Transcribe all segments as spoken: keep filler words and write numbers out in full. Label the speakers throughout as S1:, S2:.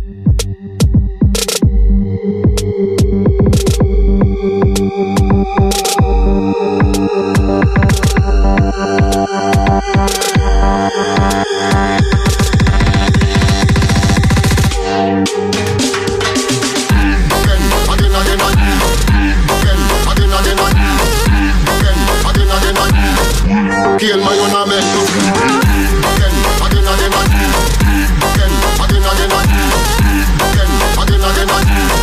S1: Kill my own a make no again, again, again, again, again, again, again, again, again,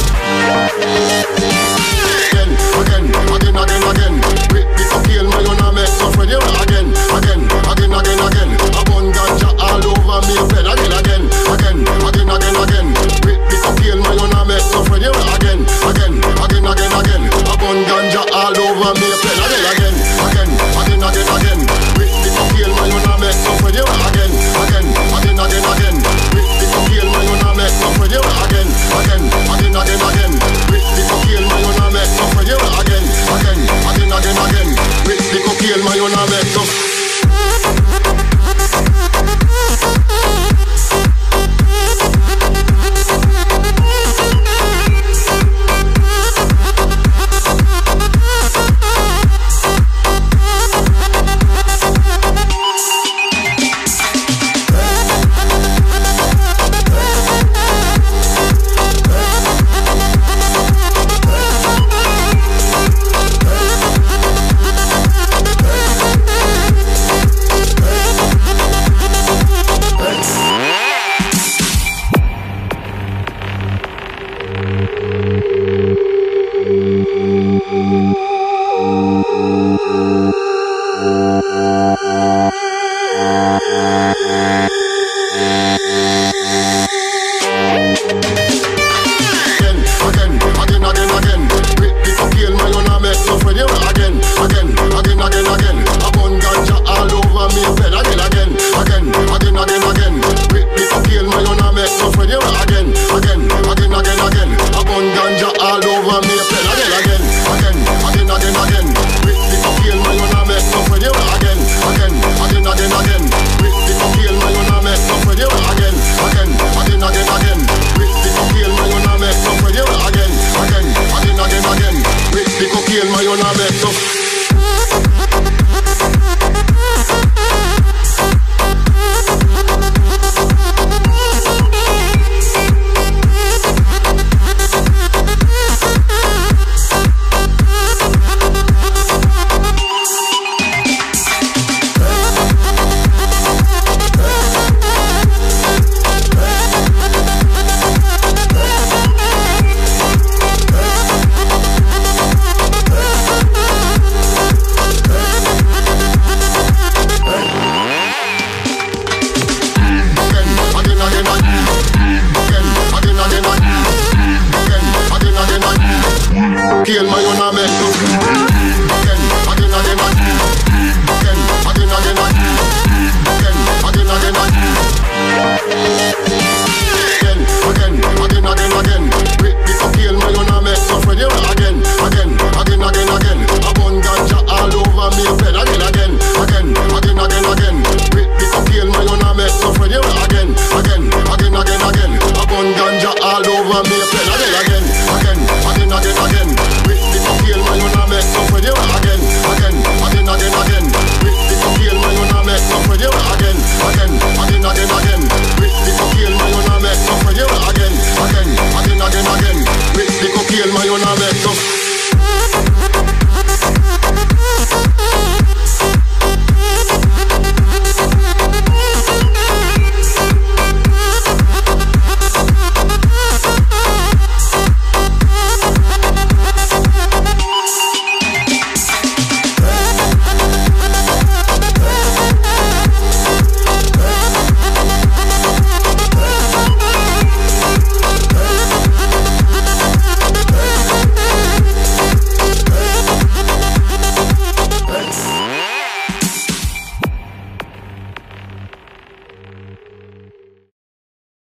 S1: again, again, again, again. This a kill my own a make no friend you again, again, again, again, again. A bun ganja all over me bed again, again, again, again, again, again. This a kill my own a make no friend you again, again, again, again, again. A bun ganja all over me bed again, again, again, again, again, again. Kill my own a make some for you again, again, again, again, again. This a kill my own a make some for you again, again, again, again, again. This a kill my own a make some for you again, again, again, again, again. This a kill my own a make some. You